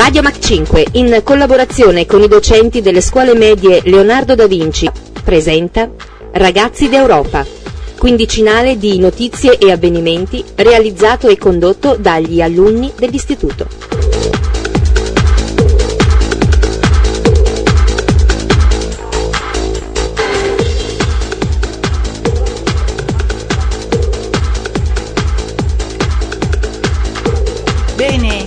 Radio Mac 5, in collaborazione con i docenti delle scuole medie Leonardo da Vinci, presenta Ragazzi d'Europa, quindicinale di notizie e avvenimenti realizzato e condotto dagli alunni dell'istituto. Bene,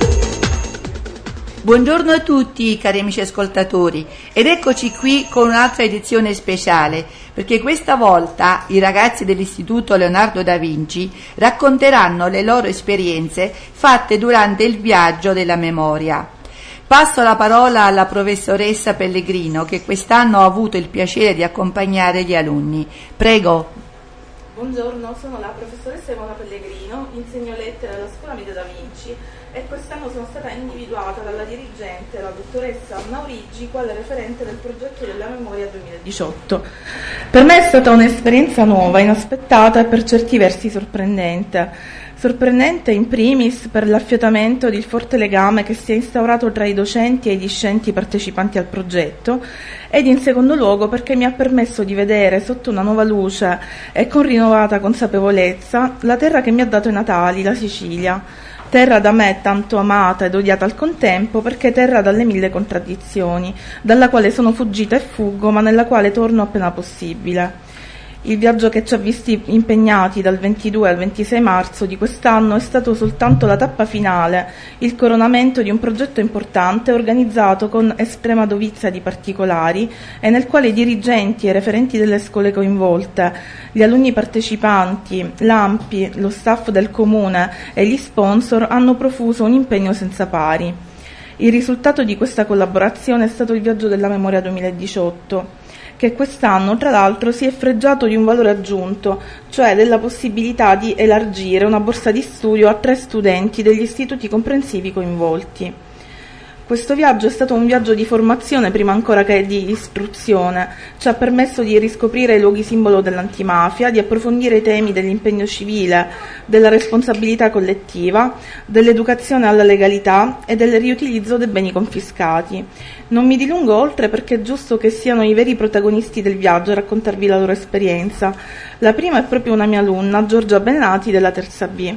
buongiorno a tutti cari amici ascoltatori ed eccoci qui con un'altra edizione speciale perché questa volta i ragazzi dell'Istituto Leonardo da Vinci racconteranno le loro esperienze fatte durante il viaggio della memoria. Passo la parola alla professoressa Pellegrino che quest'anno ha avuto il piacere di accompagnare gli alunni. Prego. Buongiorno, sono la professoressa Ivona Pellegrino, insegno lettere alla Scuola Media da Vinci e quest'anno sono stata individuata dalla dirigente, la dottoressa Anna Origi, quale referente del progetto della memoria 2018. Per me è stata un'esperienza nuova, inaspettata e per certi versi sorprendente. Sorprendente in primis per l'affiatamento di il forte legame che si è instaurato tra i docenti e i discenti partecipanti al progetto ed in secondo luogo perché mi ha permesso di vedere sotto una nuova luce e con rinnovata consapevolezza la terra che mi ha dato i natali, la Sicilia, terra da me tanto amata ed odiata al contempo perché terra dalle mille contraddizioni, dalla quale sono fuggita e fuggo ma nella quale torno appena possibile. Il viaggio che ci ha visti impegnati dal 22 al 26 marzo di quest'anno è stato soltanto la tappa finale, il coronamento di un progetto importante organizzato con estrema dovizia di particolari e nel quale i dirigenti e referenti delle scuole coinvolte, gli alunni partecipanti, l'ANPI, lo staff del comune e gli sponsor hanno profuso un impegno senza pari. Il risultato di questa collaborazione è stato il viaggio della memoria 2018. Che quest'anno, tra l'altro, si è fregiato di un valore aggiunto, cioè della possibilità di elargire una borsa di studio a 3 studenti degli istituti comprensivi coinvolti. Questo viaggio è stato un viaggio di formazione prima ancora che di istruzione, ci ha permesso di riscoprire i luoghi simbolo dell'antimafia, di approfondire i temi dell'impegno civile, della responsabilità collettiva, dell'educazione alla legalità e del riutilizzo dei beni confiscati. Non mi dilungo oltre perché è giusto che siano i veri protagonisti del viaggio a raccontarvi la loro esperienza. La prima è proprio una mia alunna, Giorgia Benenati della terza B.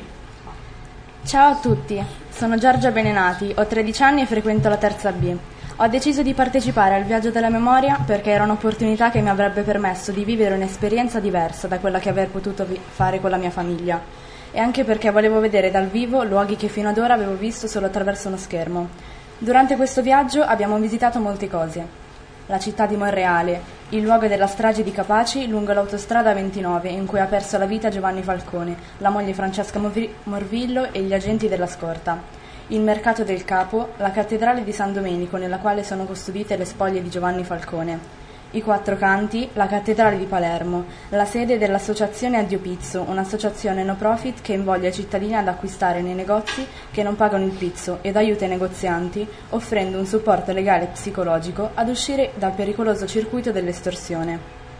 Ciao a tutti, sono Giorgia Benenati, ho 13 anni e frequento la terza B. Ho deciso di partecipare al viaggio della memoria perché era un'opportunità che mi avrebbe permesso di vivere un'esperienza diversa da quella che aver potuto fare con la mia famiglia e anche perché volevo vedere dal vivo luoghi che fino ad ora avevo visto solo attraverso uno schermo. Durante questo viaggio abbiamo visitato molte cose. La città di Monreale, il luogo della strage di Capaci lungo l'autostrada 29 in cui ha perso la vita Giovanni Falcone, la moglie Francesca Morvillo e gli agenti della scorta. Il mercato del Capo, la cattedrale di San Domenico nella quale sono custodite le spoglie di Giovanni Falcone. I Quattro Canti, la cattedrale di Palermo, la sede dell'associazione Addio Pizzo, un'associazione no profit che invoglia i cittadini ad acquistare nei negozi che non pagano il pizzo ed aiuta i negozianti, offrendo un supporto legale e psicologico ad uscire dal pericoloso circuito dell'estorsione.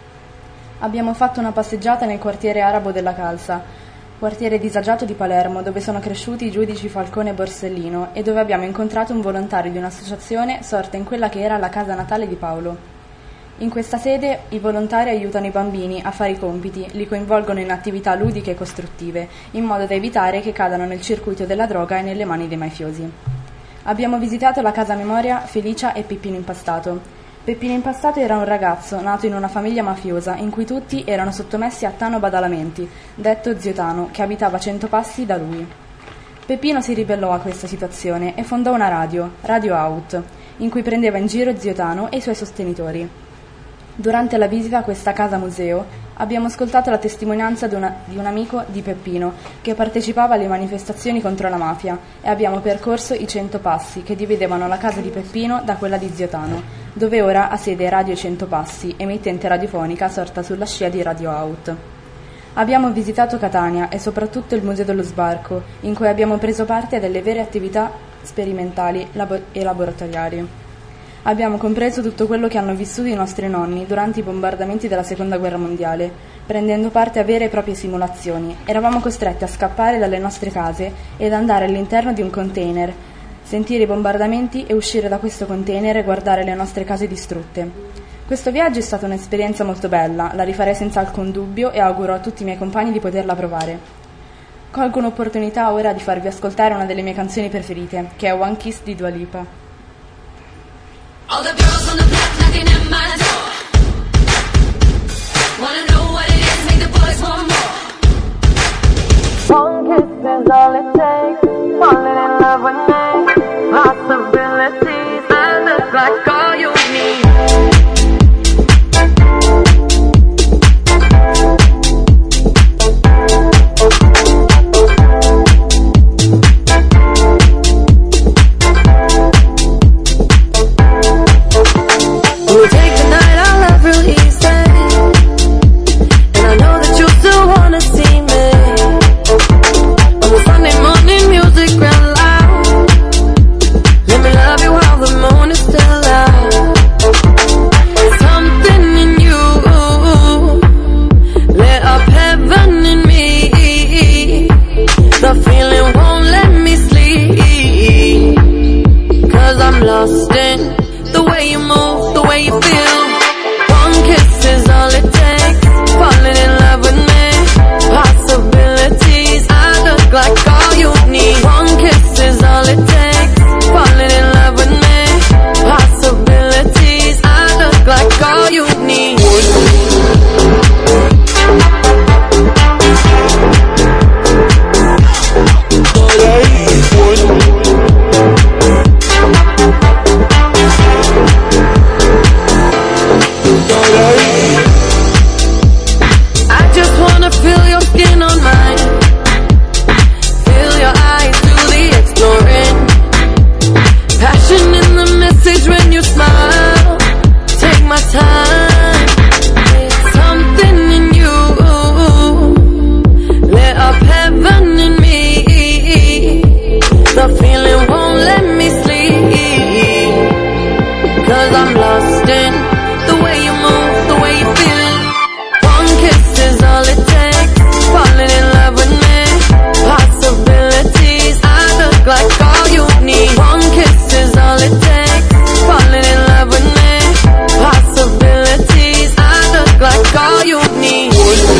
Abbiamo fatto una passeggiata nel quartiere arabo della Calza, quartiere disagiato di Palermo dove sono cresciuti i giudici Falcone e Borsellino e dove abbiamo incontrato un volontario di un'associazione sorta in quella che era la casa natale di Paolo. In questa sede i volontari aiutano i bambini a fare i compiti, li coinvolgono in attività ludiche e costruttive, in modo da evitare che cadano nel circuito della droga e nelle mani dei mafiosi. Abbiamo visitato la casa memoria Felicia e Peppino Impastato. Peppino Impastato era un ragazzo nato in una famiglia mafiosa in cui tutti erano sottomessi a Tano Badalamenti, detto Zio Tano, che abitava a 100 passi da lui. Peppino si ribellò a questa situazione e fondò una radio, Radio Out, in cui prendeva in giro Zio Tano e i suoi sostenitori. Durante la visita a questa casa museo abbiamo ascoltato la testimonianza di un amico di Peppino che partecipava alle manifestazioni contro la mafia e abbiamo percorso i 100 passi che dividevano la casa di Peppino da quella di Zio Tano, dove ora ha sede Radio 100 Passi, emittente radiofonica sorta sulla scia di Radio Out. Abbiamo visitato Catania e soprattutto il Museo dello Sbarco, in cui abbiamo preso parte a delle vere attività sperimentali e laboratoriali. Abbiamo compreso tutto quello che hanno vissuto i nostri nonni durante i bombardamenti della Seconda Guerra Mondiale, prendendo parte a vere e proprie simulazioni. Eravamo costretti a scappare dalle nostre case ed andare all'interno di un container, sentire i bombardamenti e uscire da questo container e guardare le nostre case distrutte. Questo viaggio è stata un'esperienza molto bella, la rifarei senza alcun dubbio e auguro a tutti i miei compagni di poterla provare. Colgo un'opportunità ora di farvi ascoltare una delle mie canzoni preferite, che è One Kiss di Dua Lipa. All the girls on the block knocking at my door. Wanna know what it is, make the boys want more. One kiss is all it takes. Falling in love with me. Possibilities, I look like all you need. We'll take the night, I'll love real easy. And I know that you still wanna see me. On the Sunday morning, music real loud. Let me love you while the moon is still out. Something in you lit up heaven in me. The feeling won't let me sleep. 'Cause I'm lost in the way you move, the way you feel. One kiss is all it takes. Falling in love with me. Possibilities, I look like all you need. One kiss is all it takes. Falling in love with me. Possibilities, I look like all you need. I just wanna feel your skin on mine. Feel your eyes do the exploring. Passion in the message when you smile. Take my time. It's something in you lit up heaven in me. The feeling won't let me sleep. 'Cause I'm lost in the way you move, the way you feel. One kiss is all it takes. Falling in love with me. Possibilities, I look like all you need. One kiss is all it takes. Falling in love with me. Possibilities, I look like all you need.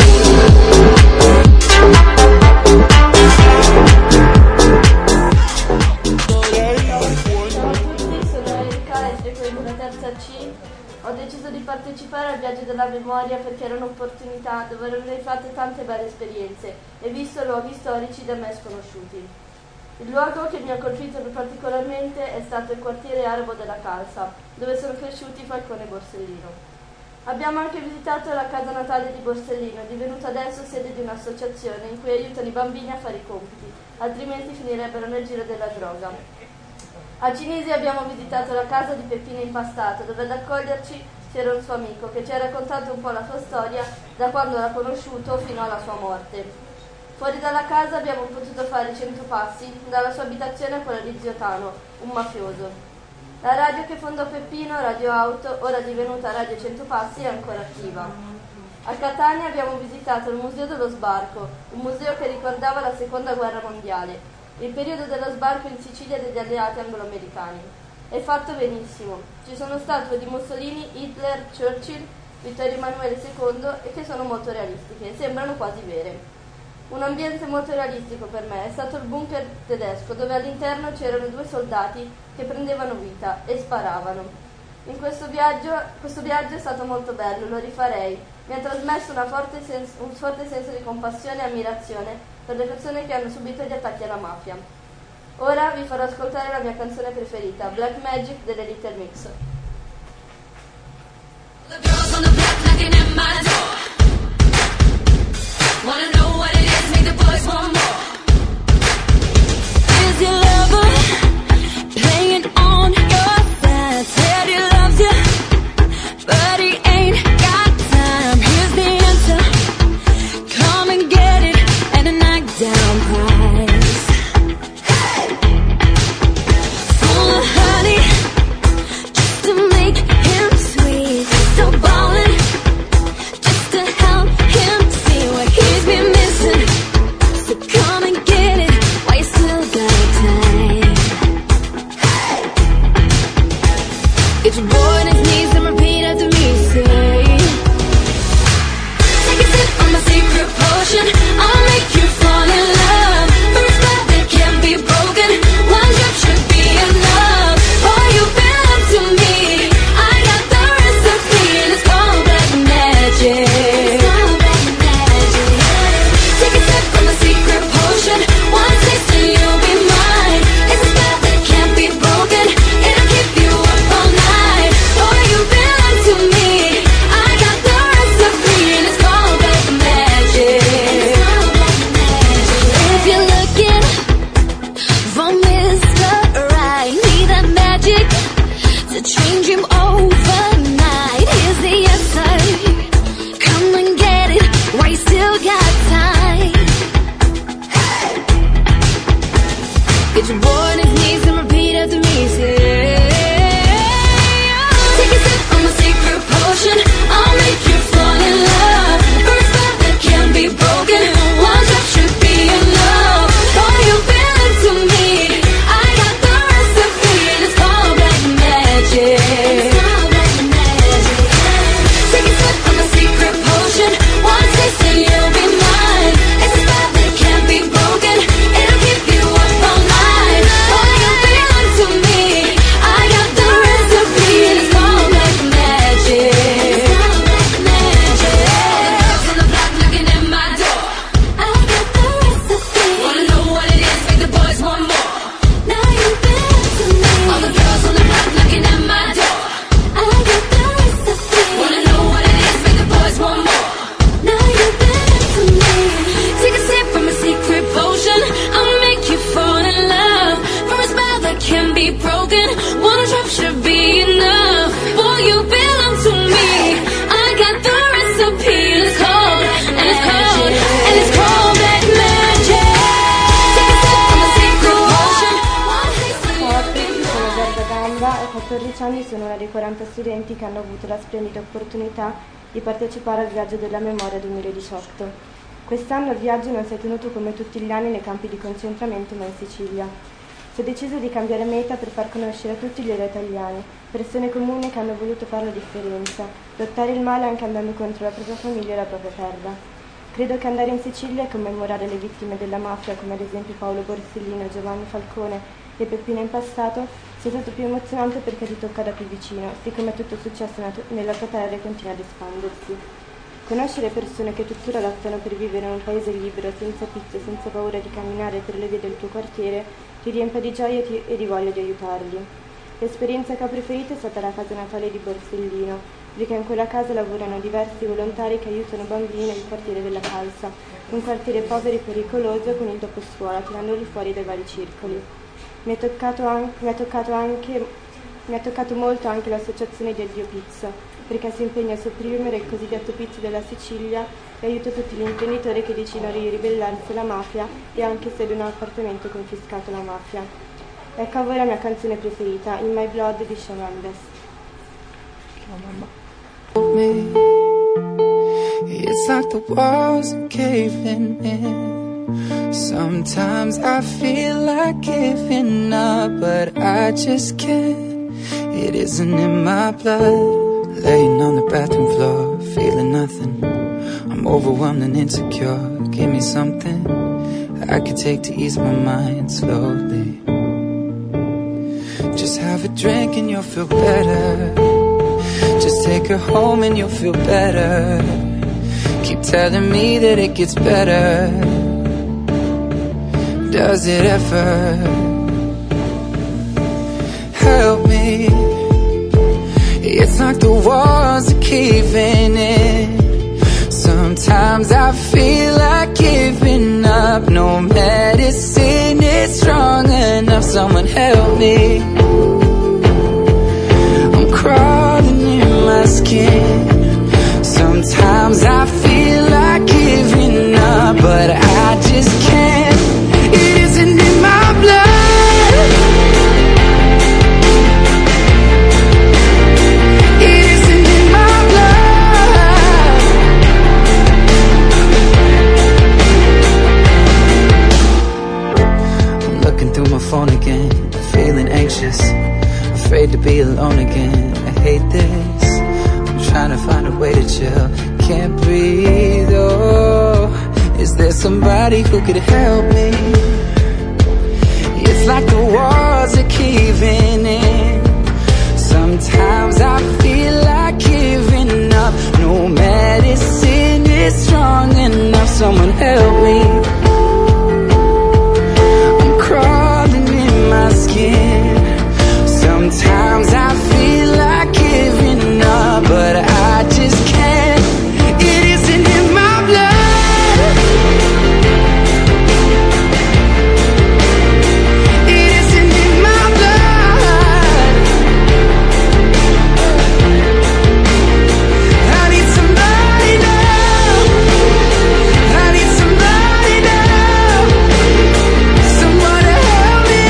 Ho deciso di partecipare al viaggio della memoria perché era un'opportunità dove avrei fatto tante belle esperienze e visto luoghi storici da me sconosciuti. Il luogo che mi ha colpito particolarmente è stato il quartiere arabo della Calza, dove sono cresciuti Falcone e Borsellino. Abbiamo anche visitato la casa natale di Borsellino, divenuta adesso sede di un'associazione in cui aiutano i bambini a fare i compiti, altrimenti finirebbero nel giro della droga. A Cinisi abbiamo visitato la casa di Peppino Impastato, dove ad accoglierci c'era un suo amico che ci ha raccontato un po' la sua storia da quando l'ha conosciuto fino alla sua morte. Fuori dalla casa abbiamo potuto fare 100 passi dalla sua abitazione a quella di zio Tano, un mafioso. La radio che fondò Peppino, Radio Auto, ora divenuta Radio 100 Passi, è ancora attiva. A Catania abbiamo visitato il Museo dello Sbarco, un museo che ricordava la Seconda Guerra Mondiale, il periodo dello sbarco in Sicilia degli alleati anglo-americani. È fatto benissimo. Ci sono statue di Mussolini, Hitler, Churchill, Vittorio Emanuele II e che sono molto realistiche, sembrano quasi vere. Un ambiente molto realistico per me è stato il bunker tedesco, dove all'interno c'erano 2 soldati che prendevano vita e sparavano. Questo viaggio è stato molto bello, lo rifarei. Mi ha trasmesso un forte senso di compassione e ammirazione per le persone che hanno subito gli attacchi alla mafia. Ora vi farò ascoltare la mia canzone preferita, Black Magic delle Little Mix. The girls on the block knocking at my door. Wanna know what it is, make the boys want more. Is your lover playing on your side? Said he loves you, but he ain't got time. Here's the answer, come and get it at a knockdown price. Full of honey, just to make him sweet. So ballin', 14 anni sono una dei 40 studenti che hanno avuto la splendida opportunità di partecipare al Viaggio della Memoria 2018. Quest'anno il viaggio non si è tenuto come tutti gli anni nei campi di concentramento, ma in Sicilia. Si è deciso di cambiare meta per far conoscere a tutti gli eroi italiani, persone comuni che hanno voluto fare la differenza, lottare il male anche andando contro la propria famiglia e la propria terra. Credo che andare in Sicilia e commemorare le vittime della mafia, come ad esempio Paolo Borsellino, Giovanni Falcone e Peppino Impastato, sia stato più emozionante perché ti tocca da più vicino, siccome tutto è successo nella tua terra e continua ad espandersi. Conoscere persone che tuttora lottano per vivere in un paese libero, senza pizze, senza paura di camminare per le vie del tuo quartiere, ti riempie di gioia e di voglia di aiutarli. L'esperienza che ho preferita è stata la casa natale di Borsellino, perché in quella casa lavorano diversi volontari che aiutano bambini nel quartiere della Calza, un quartiere povero e pericoloso con il doposcuola, tirandoli fuori dai vari circoli. Mi ha toccato molto anche l'associazione di Addio Pizza, perché si impegna a sopprimere il cosiddetto pizzo della Sicilia e aiuta tutti gli imprenditori che decidono di ribellarsi alla mafia e anche se ad un appartamento confiscato alla mafia. Ecco a voi la mia canzone preferita, In My Blood di Shawn Mendes. It's like the walls are caving in. Sometimes I feel like giving up, but I just can't. It isn't in my blood. Laying on the bathroom floor, feeling nothing. I'm overwhelmed and insecure. Give me something I could take to ease my mind slowly. Just have a drink and you'll feel better. Just take her home and you'll feel better. Keep telling me that it gets better. Does it ever? Help me. It's like the walls are caving in. Sometimes I feel like giving up. No medicine is strong enough. Someone help me. I'm crawling in my skin. Sometimes I feel like giving up, but I just can't. It isn't in my blood. Phone again, feeling anxious, afraid to be alone again. I hate this. I'm trying to find a way to chill. Can't breathe. Oh, is there somebody who could help me? It's like the walls are caving in. Sometimes I feel like giving up. No medicine is strong enough. Someone help me. My skin. Sometimes I feel like giving up, but I just can't. It isn't in my blood. It isn't in my blood. I need somebody now. I need somebody now. Someone to help me.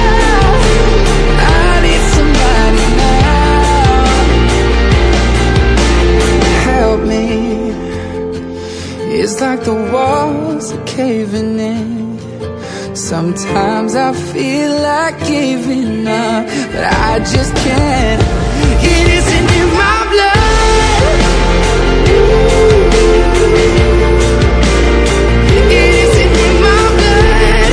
It's like the walls are caving in. Sometimes I feel like giving up, but I just can't. It isn't in my blood. It isn't in my blood.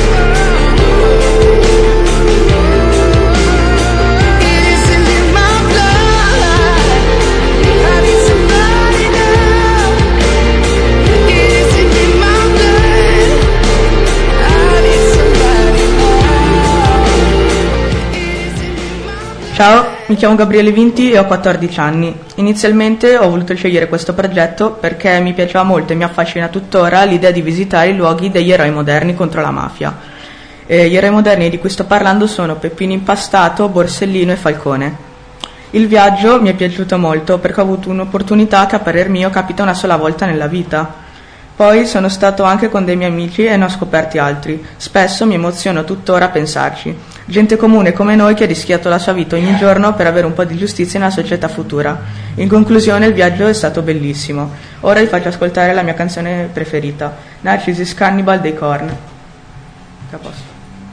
It isn't in my blood. I need somebody now. It isn't in my blood. I need somebody now. Ciao, mi chiamo Gabriele Vinti e ho 14 anni. Inizialmente ho voluto scegliere questo progetto perché mi piaceva molto e mi affascina tuttora l'idea di visitare i luoghi degli eroi moderni contro la mafia. Gli eroi moderni di cui sto parlando sono Peppino Impastato, Borsellino e Falcone. Il viaggio mi è piaciuto molto perché ho avuto un'opportunità che a parer mio capita una sola volta nella vita. Poi sono stato anche con dei miei amici e ne ho scoperti altri. Spesso mi emoziono tuttora a pensarci. Gente comune come noi che ha rischiato la sua vita ogni giorno per avere un po' di giustizia nella società futura. In conclusione, il viaggio è stato bellissimo. Ora vi faccio ascoltare la mia canzone preferita, Narcissus Cannibal dei Korn. A posto.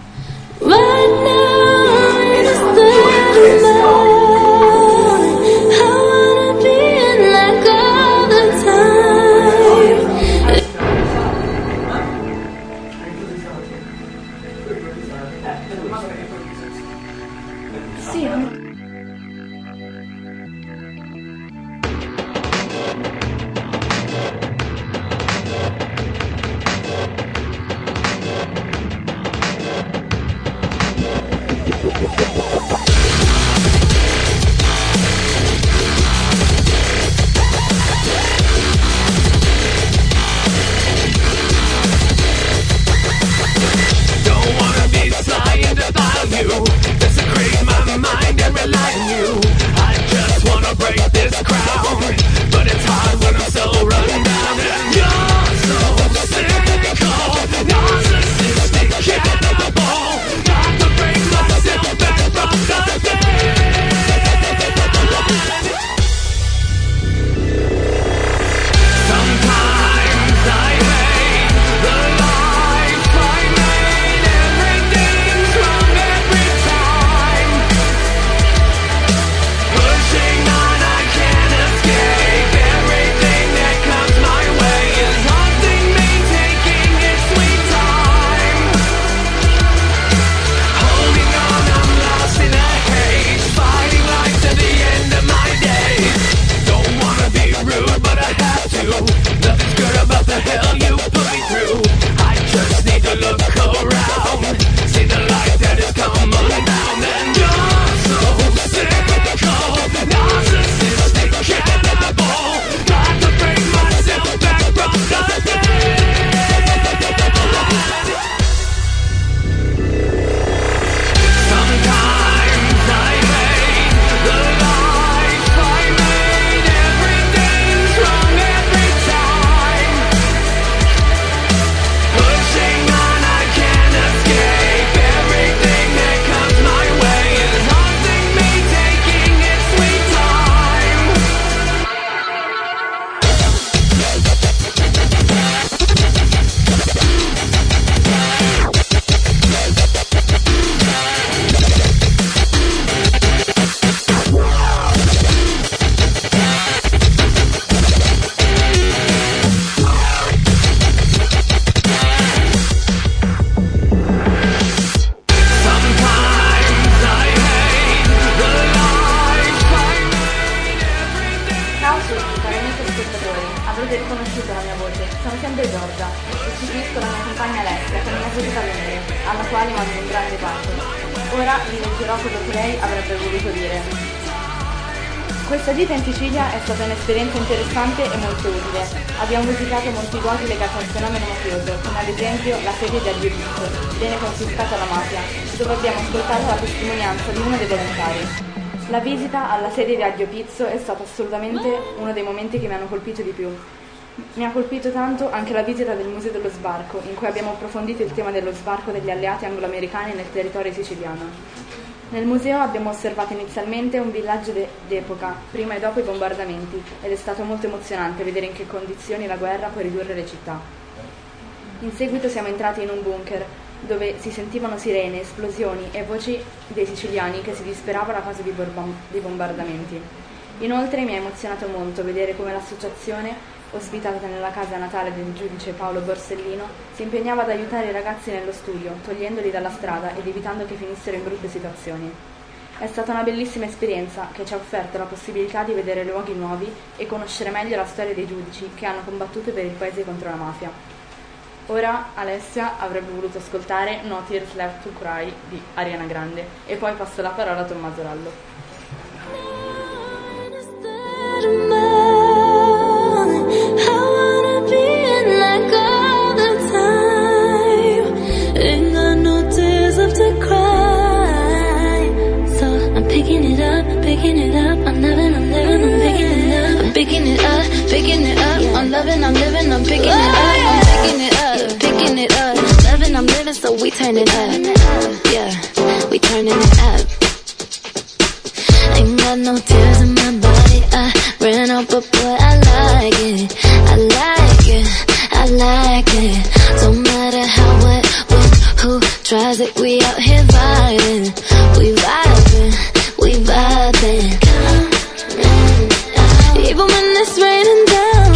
Questa gita in Sicilia è stata un'esperienza interessante e molto utile. Abbiamo visitato molti luoghi legati al fenomeno mafioso, come ad esempio la sede di Addio Pizzo, bene confiscata alla mafia, dove abbiamo ascoltato la testimonianza di uno dei volontari. La visita alla sede di Addio Pizzo è stata assolutamente uno dei momenti che mi hanno colpito di più. Mi ha colpito tanto anche la visita del Museo dello Sbarco, in cui abbiamo approfondito il tema dello sbarco degli alleati anglo-americani nel territorio siciliano. Nel museo abbiamo osservato inizialmente un villaggio d'epoca, prima e dopo i bombardamenti, ed è stato molto emozionante vedere in che condizioni la guerra può ridurre le città. In seguito siamo entrati in un bunker, dove si sentivano sirene, esplosioni e voci dei siciliani che si disperavano a causa di bombardamenti. Inoltre mi ha emozionato molto vedere come l'associazione, ospitata nella casa natale del giudice Paolo Borsellino, si impegnava ad aiutare i ragazzi nello studio, togliendoli dalla strada ed evitando che finissero in brutte situazioni. È stata una bellissima esperienza che ci ha offerto la possibilità di vedere luoghi nuovi e conoscere meglio la storia dei giudici che hanno combattuto per il paese contro la mafia. Ora Alessia avrebbe voluto ascoltare No Tears Left to Cry di Ariana Grande e poi passo la parola a Tommaso Lallo. Picking it up, I'm living, I'm picking it up. I'm picking it up, picking it up. I'm loving, I'm living, I'm picking it up. I'm picking it up, picking it up. Loving, I'm living, so we turn it up. Yeah, we turn turning it up. Ain't got no tears in my body, I ran out, but boy, I like it, I like it, I like it. Don't matter how, what, when, who tries it, we out here vibing, we vibing, we vibing. Even when it's raining down,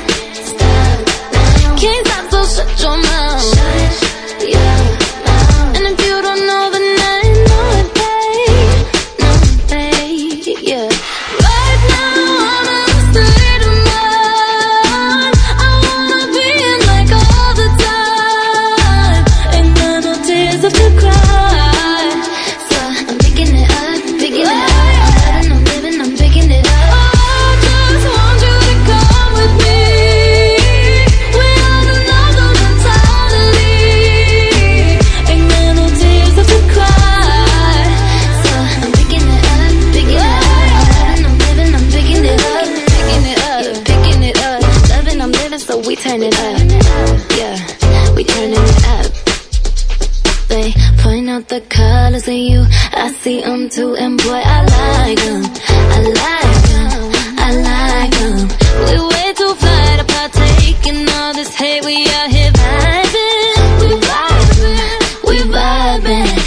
can't stop, so shut your mouth. Shut your mouth. And if you don't know, then I know it, babe. No, babe, yeah. Right now I'm in a state of mind. I wanna be in like all the time. Ain't got no tears left to cry. So I'm picking it up, picking it up. I'm living, I'm picking it up. I just want you to come with me. We are another mentality. Ain't got no tears left to cry. So I'm picking it up, picking it up. I'm living, I'm picking it up, picking it up, yeah, picking it up. Loving, I'm living, so we turn it up. Yeah, we turning it up. They point out the colors in you, I see them too, and boy, I like them, I like them, I like them. We way too fly to partake in all this hate, we out here vibing, we vibing, we vibing.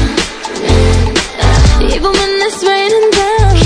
Even when it's raining down,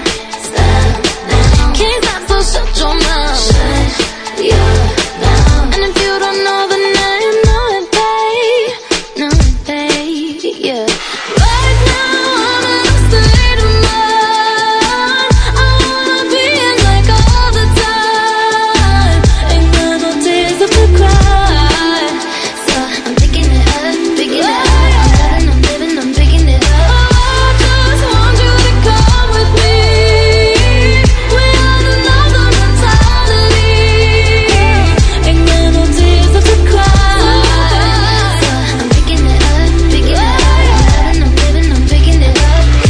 can't stop, so shut your mouth. Shut your mouth. And if you don't know, then I know it, babe. No, babe, yeah. Right now I'm in a state of mind. I wanna be in like all the time. Ain't got no tears left to cry. So I'm picking it up, picking it up. I'm living, I'm picking it up. I just want you to come with me. We are another mentality. Ain't got no tears left to cry. So I'm picking it up, picking it up. I'm living, I'm picking it up.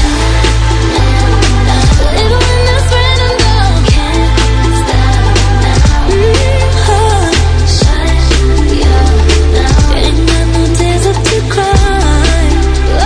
Even when it's raining down, can't stop now. Shut your mouth. Ain't got no tears left to cry. I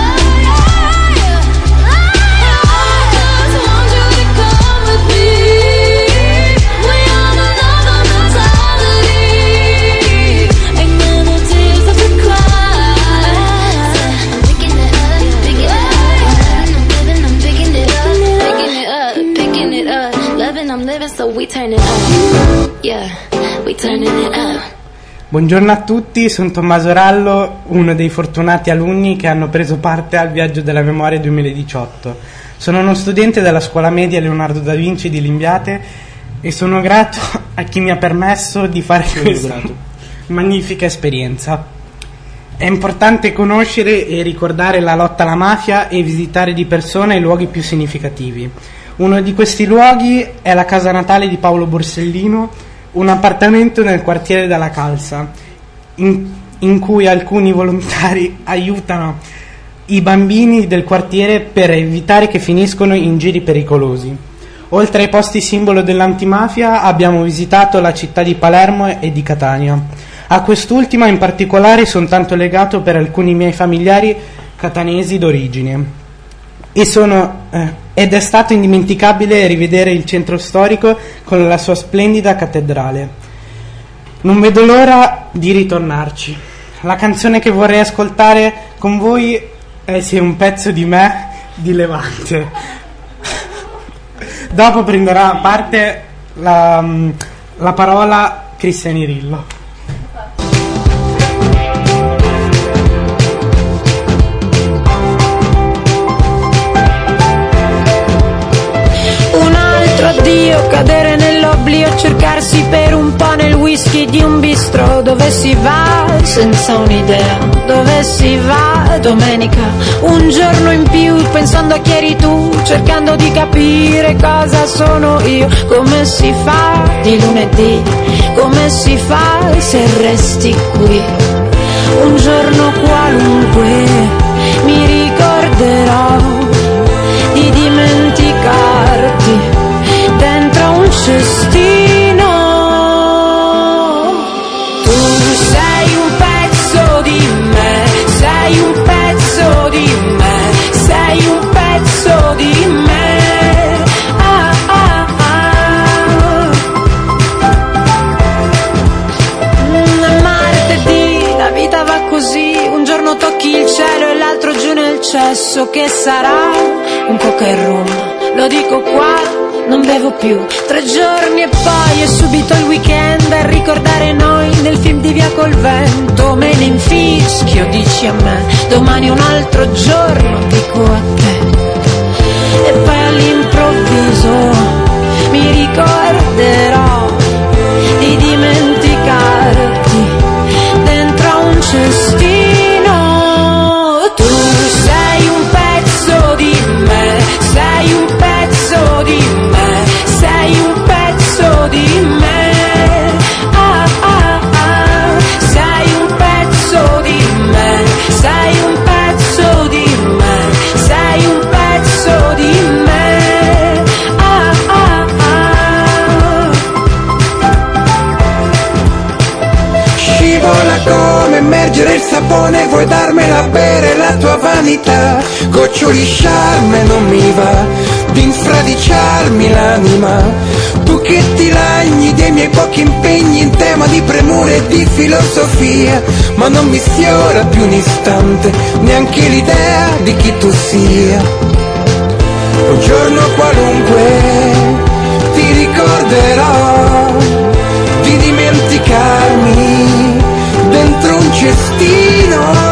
just want you to come with me. We are another mentality. Ain't got no tears left to cry. I'm picking it up, picking it up. I'm living, I'm picking it up, picking it up, picking it up. Loving, I'm living, so we turn it up. Yeah, we turning it up. Buongiorno a tutti, sono Tommaso Rallo, uno dei fortunati alunni che hanno preso parte al Viaggio della Memoria 2018. Sono uno studente della scuola media Leonardo da Vinci di Limbiate e sono grato a chi mi ha permesso di fare questa magnifica esperienza. È importante conoscere e ricordare la lotta alla mafia e visitare di persona i luoghi più significativi. Uno di questi luoghi è la casa natale di Paolo Borsellino, un appartamento nel quartiere della Calza, in cui alcuni volontari aiutano i bambini del quartiere per evitare che finiscono in giri pericolosi. Oltre ai posti simbolo dell'antimafia abbiamo visitato la città di Palermo e di Catania. A quest'ultima in particolare sono tanto legato per alcuni miei familiari catanesi d'origine. Ed è stato indimenticabile rivedere il centro storico con la sua splendida cattedrale. Non vedo l'ora di ritornarci. La canzone che vorrei ascoltare con voi è Se un pezzo di me di Levante. Dopo prenderà parte la parola Cristian Irillo. Addio, cadere nell'oblio, cercarsi per un po' nel whisky di un bistro. Dove si va senza un'idea, dove si va domenica, un giorno in più pensando a chi eri tu, cercando di capire cosa sono io. Come si fa di lunedì, come si fa se resti qui. Un giorno qualunque mi ricorderò di dimenticarti dentro un cestino. Tu sei un pezzo di me, sei un pezzo di me, cielo e l'altro giù nel cesso. Che sarà? Un coca e rum, lo dico qua, non bevo più. 3 giorni e poi è subito il weekend, a ricordare noi nel film di Via col Vento. Me ne infischio, dici a me, domani un altro giorno, dico a te. E poi all'improvviso mi ricorderò di dimenticarti dentro a un cestino. Tu sei un pezzo di me, sei un pezzo di me, sei un pezzo di me. Ah, ah, ah. Sei un pezzo di me, sei un pezzo di me, sei un pezzo di me. Ah, ah, ah. Scivola come immergere il sapone, vuoi darmela a bere la tua vanità? Goccioli charme non mi va di infradiciarmi l'anima. Tu che ti lagni dei miei pochi impegni in tema di premure e di filosofia, ma non mi sfiora più un istante neanche l'idea di chi tu sia. Un giorno qualunque ti ricorderò di dimenticarmi dentro un cestino.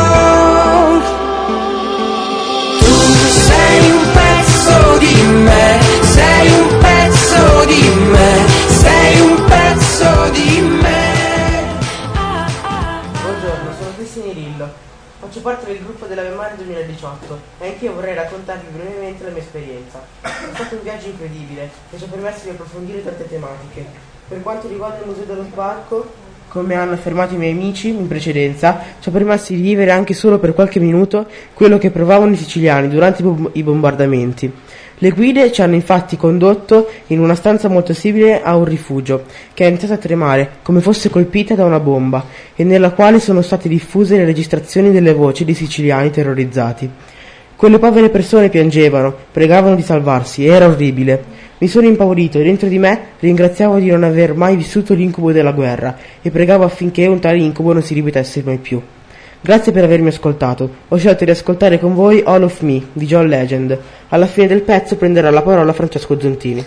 Tu sei un pezzo di me, sei un pezzo di me, sei un pezzo di me. Buongiorno, sono Cristina Rillo, faccio parte del gruppo della Memoria 2018 e anch'io vorrei raccontarvi brevemente la mia esperienza. È stato un viaggio incredibile che ci ha permesso di approfondire tante tematiche. Per quanto riguarda il Museo dello Sbarco, come hanno affermato i miei amici in precedenza, ci ha permesso di vivere anche solo per qualche minuto quello che provavano i siciliani durante i bombardamenti. Le guide ci hanno infatti condotto in una stanza molto simile a un rifugio, che è iniziata a tremare come fosse colpita da una bomba, e nella quale sono state diffuse le registrazioni delle voci dei siciliani terrorizzati. Quelle povere persone piangevano, pregavano di salvarsi, era orribile. Mi sono impaurito e dentro di me ringraziavo di non aver mai vissuto l'incubo della guerra e pregavo affinché un tale incubo non si ripetesse mai più. Grazie per avermi ascoltato. Ho scelto di ascoltare con voi All of Me di John Legend. Alla fine del pezzo prenderà la parola Francesco Zontini.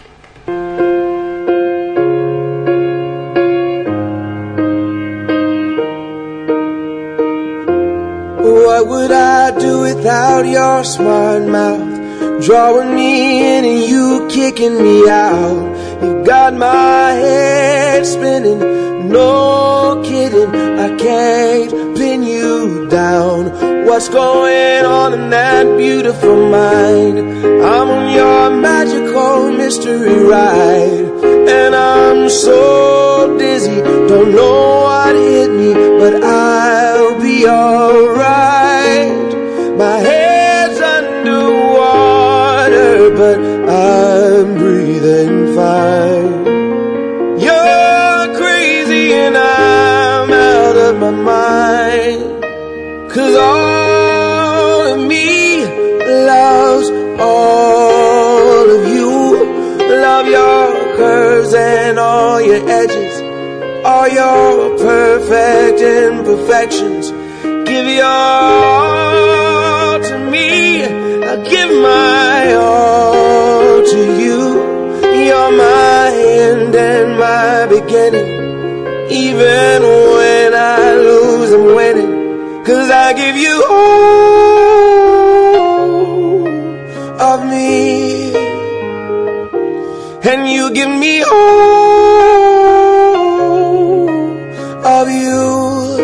What would I do without your smart mouth? Drawing me in and you kicking me out. You got my head spinning, no kidding, I can't pin you down. What's going on in that beautiful mind? I'm on your magical mystery ride, and I'm so dizzy, don't know what hit me, but I'll be alright. My head's underwater, but I'm breathing fine. You're crazy and I'm out of my mind, 'cause all of me loves all of you. Love your curves and all your edges, all your perfect imperfections. Give your all to me, I'll give my all to you. You're my end and my beginning. Even when I lose, I'm winning, 'cause I give you all of me, and you give me all of you.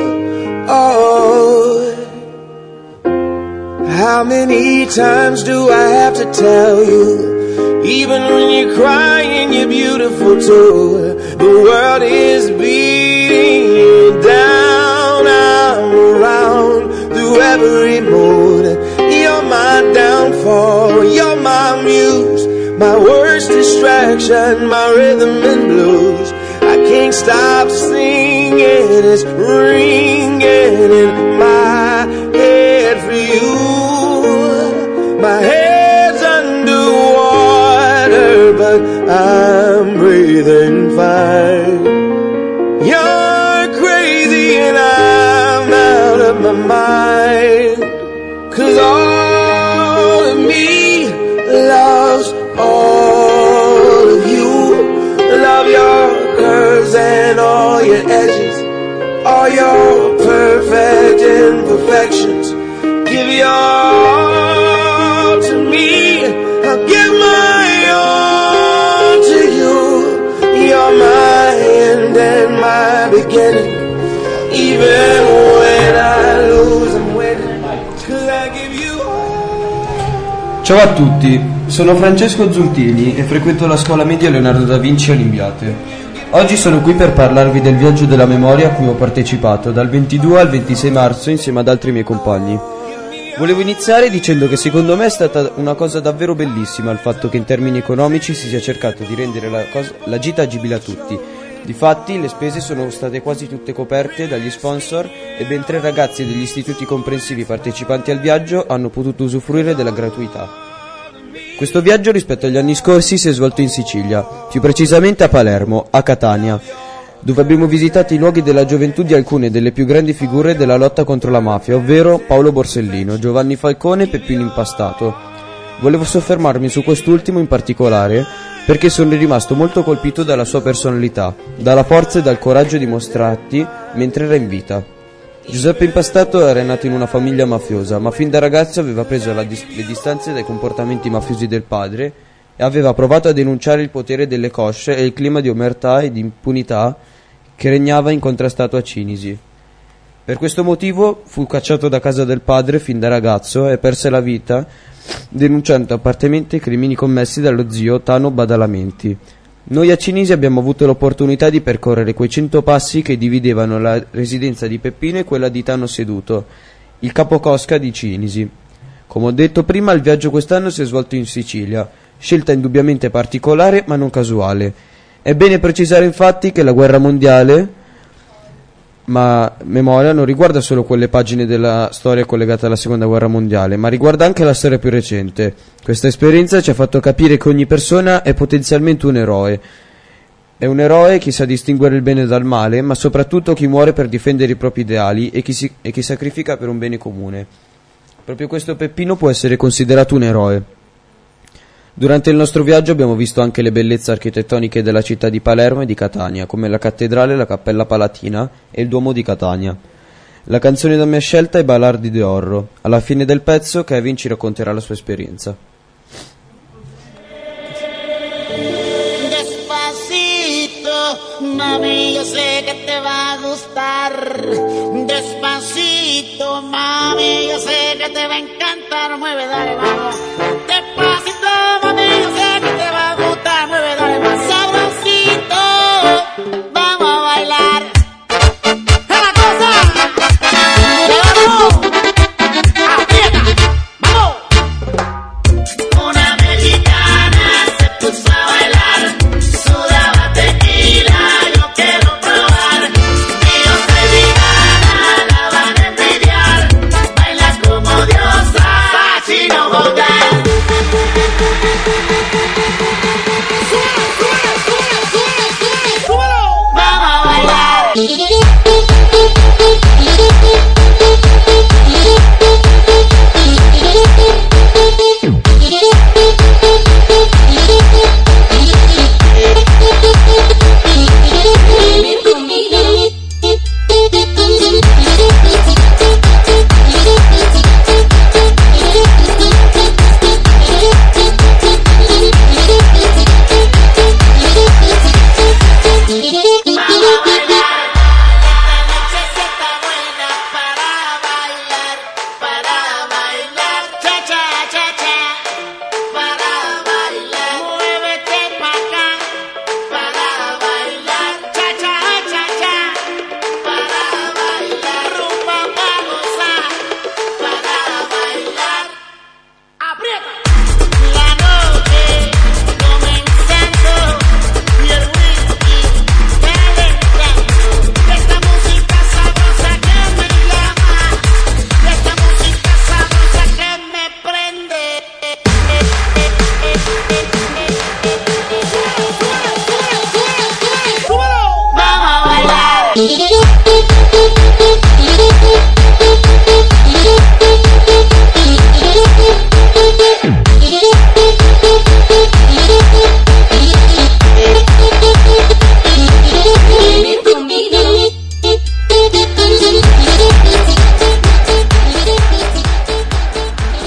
Oh, how many times do I have to tell you? Even when you're crying, you're beautiful too. The world is beating you down. I'm around through every mood. You're my downfall, you're my muse, my worst distraction, my rhythm and blues. I can't stop singing, it's ringing in my head for you. My head's underwater, but I'm breathing fine. You're crazy and I'm out of my mind. and all your edges, all your perfect imperfections. Give your all to me, I'll give my all to you. You're my end and my beginning. Even when I lose, I'm winning. 'Cause I give you all. Ciao a tutti, sono Francesco Zuntini e frequento la scuola media Leonardo da Vinci a Limbiate. Oggi sono qui per parlarvi del viaggio della memoria a cui ho partecipato dal 22 al 26 marzo insieme ad altri miei compagni. Volevo iniziare dicendo che secondo me è stata una cosa davvero bellissima il fatto che in termini economici si sia cercato di rendere la gita agibile a tutti. Difatti le spese sono state quasi tutte coperte dagli sponsor e ben 3 ragazzi degli istituti comprensivi partecipanti al viaggio hanno potuto usufruire della gratuità. Questo viaggio rispetto agli anni scorsi si è svolto in Sicilia, più precisamente a Palermo, a Catania, dove abbiamo visitato i luoghi della gioventù di alcune delle più grandi figure della lotta contro la mafia, ovvero Paolo Borsellino, Giovanni Falcone e Peppino Impastato. Volevo soffermarmi su quest'ultimo in particolare perché sono rimasto molto colpito dalla sua personalità, dalla forza e dal coraggio dimostrati mentre era in vita. Giuseppe Impastato era nato in una famiglia mafiosa, ma fin da ragazzo aveva preso le distanze dai comportamenti mafiosi del padre e aveva provato a denunciare il potere delle cosce e il clima di omertà e di impunità che regnava incontrastato a Cinisi. Per questo motivo fu cacciato da casa del padre fin da ragazzo e perse la vita denunciando apertamente i crimini commessi dallo zio Tano Badalamenti. Noi a Cinisi abbiamo avuto l'opportunità di percorrere quei 100 passi che dividevano la residenza di Peppino e quella di Tano Seduto, il capocosca di Cinisi. Come ho detto prima, il viaggio quest'anno si è svolto in Sicilia, scelta indubbiamente particolare ma non casuale. È bene precisare infatti che la guerra mondiale memoria non riguarda solo quelle pagine della storia collegate alla seconda guerra mondiale, ma riguarda anche la storia più recente. Questa esperienza ci ha fatto capire che ogni persona è potenzialmente un eroe. È un eroe chi sa distinguere il bene dal male, ma soprattutto chi muore per difendere i propri ideali e chi sacrifica per un bene comune. Proprio questo Peppino può essere considerato un eroe. Durante il nostro viaggio abbiamo visto anche le bellezze architettoniche della città di Palermo e di Catania, come la cattedrale, la cappella palatina e il Duomo di Catania. La canzone da me scelta è Balardi de Orro. Alla fine del pezzo Kevin ci racconterà la sua esperienza. Despacito, mami, yo sé que te va a gustar. Despacito, mami, yo sé que te va a encantar. Mueve, dale, vamos. Despacito, mami, yo sé que te va a gustar. Mueve, dale, más sabrosito. Vamos a bailar. ¡Es la cosa! ¡Vamos! ¡Aprieta! ¡Vamos! Una mexicana se puso a bailar. Sudaba tequila, yo quiero probar. Y yo soy vegana, la van a envidiar. Baila como diosa, Chino Hotel. Vamos a bailar.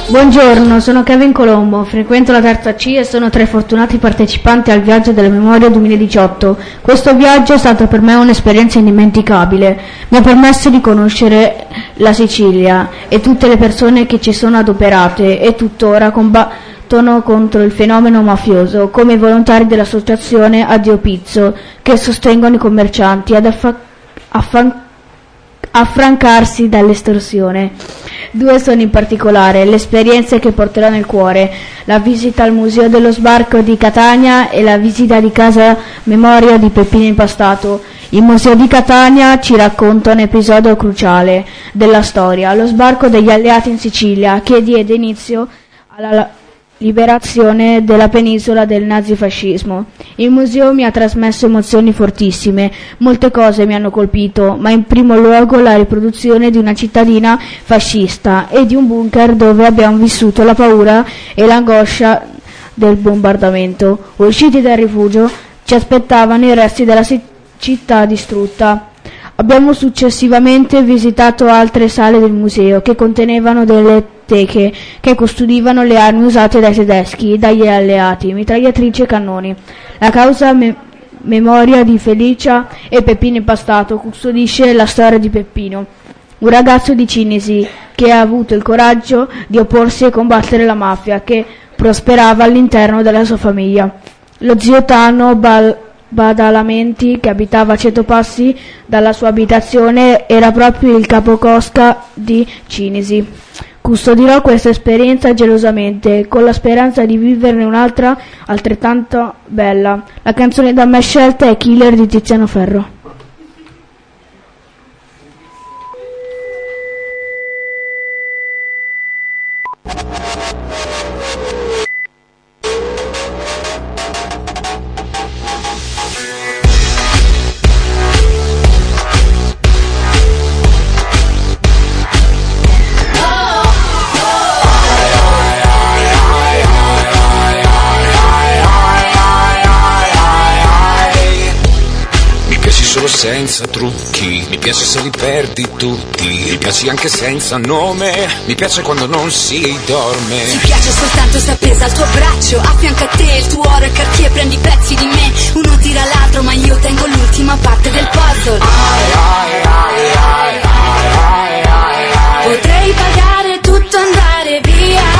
Buongiorno, sono Kevin Colombo, frequento la terza C e sono tra i fortunati partecipanti al Viaggio della Memoria 2018. Questo viaggio è stato per me un'esperienza indimenticabile. Mi ha permesso di conoscere la Sicilia e tutte le persone che ci sono adoperate e tuttora combattono contro il fenomeno mafioso, come i volontari dell'associazione Addio Pizzo, che sostengono i commercianti ad affrancarsi dall'estorsione. Due sono in particolare le esperienze che porterò nel cuore: la visita al Museo dello Sbarco di Catania e la visita di casa memoria di Peppino Impastato. Il Museo di Catania ci racconta un episodio cruciale della storia, lo sbarco degli alleati in Sicilia, che diede inizio alla liberazione della penisola del nazifascismo. Il museo mi ha trasmesso emozioni fortissime, molte cose mi hanno colpito, ma in primo luogo la riproduzione di una cittadina fascista e di un bunker dove abbiamo vissuto la paura e l'angoscia del bombardamento. Usciti dal rifugio ci aspettavano i resti della città distrutta. Abbiamo successivamente visitato altre sale del museo che contenevano delle teche che custodivano le armi usate dai tedeschi, dagli alleati, mitragliatrici e cannoni. La causa memoria di Felicia e Peppino Impastato custodisce la storia di Peppino, un ragazzo di Cinisi che ha avuto il coraggio di opporsi e combattere la mafia che prosperava all'interno della sua famiglia. Lo zio Tano Badalamenti, che abitava a 100 passi dalla sua abitazione, era proprio il capocosca di Cinisi. Custodirò questa esperienza gelosamente, con la speranza di viverne un'altra altrettanto bella. La canzone da me scelta è Killer di Tiziano Ferro. Senza trucchi, mi piace se li perdi tutti, mi piaci anche senza nome, mi piace quando non si dorme. Ti piace soltanto se appesa al tuo braccio, a fianco a te il tuo oro e Cartier, prendi pezzi di me, uno tira l'altro ma io tengo l'ultima parte del puzzle. Potrei pagare tutto, andare via.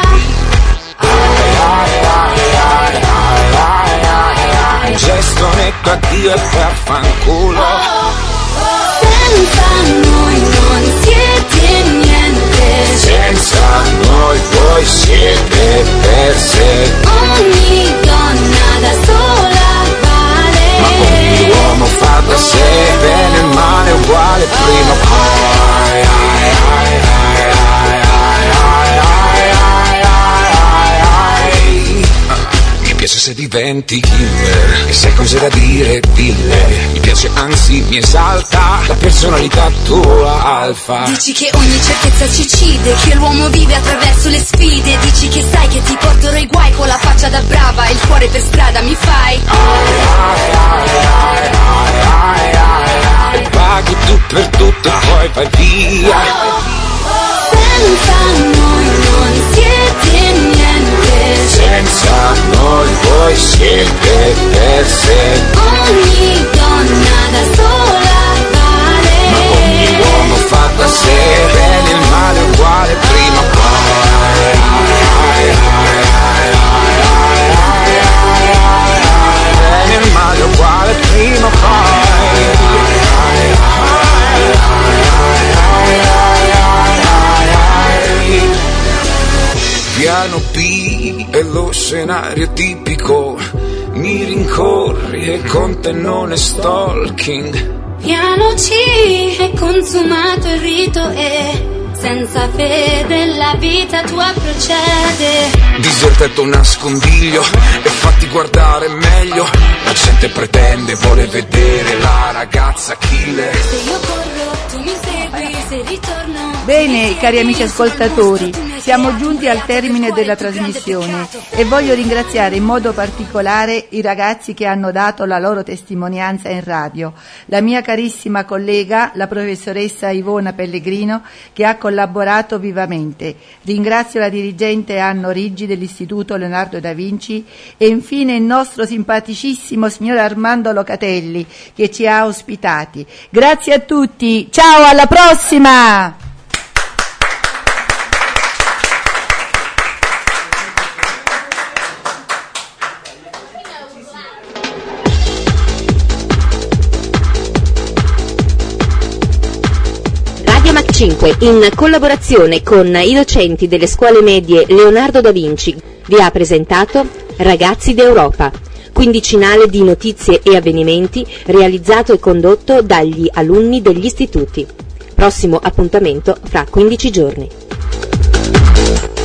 Un gesto netto, addio e per fanculo. Senza noi non siete niente, Senza noi voi siete perse. ogni donna da sola vale. Ma ogni uomo fa da sé, bene e male uguale prima o poi. Mi piace se diventi killer e sai cose da dire, dille. Mi piace anzi mi esalta la personalità tua alfa. Dici che ogni certezza ci uccide, che l'uomo vive attraverso le sfide. Dici che sai che ti porterò i guai con la faccia da brava e il cuore per strada mi fai. E paghi tu per tutto e poi vai via. Senza noi non siete niente, Senza noi voi siete perse. ogni donna da sola vale. Ma ogni uomo fa da sé, bene e male uguale prima o poi. Bene e male uguale prima o poi. Piano B è lo scenario tipico, mi rincorri e con te non è stalking. Piano C è consumato il rito e senza fede la vita tua procede. Disertato nascondiglio e fatti guardare meglio. La gente pretende, vuole vedere la ragazza killer. Se io corro tu mi segui, se ritorno. Bene, cari amici ascoltatori, siamo giunti al termine della trasmissione e voglio ringraziare in modo particolare i ragazzi che hanno dato la loro testimonianza in radio, la mia carissima collega, la professoressa Ivona Pellegrino, che ha collaborato vivamente. Ringrazio la dirigente Anna Origi dell'Istituto Leonardo da Vinci e infine il nostro simpaticissimo signor Armando Locatelli che ci ha ospitati. Grazie a tutti, ciao, alla prossima! Radio Mac 5, in collaborazione con i docenti delle scuole medie Leonardo da Vinci, vi ha presentato Ragazzi d'Europa, quindicinale di notizie e avvenimenti realizzato e condotto dagli alunni degli istituti. Prossimo appuntamento fra 15 giorni.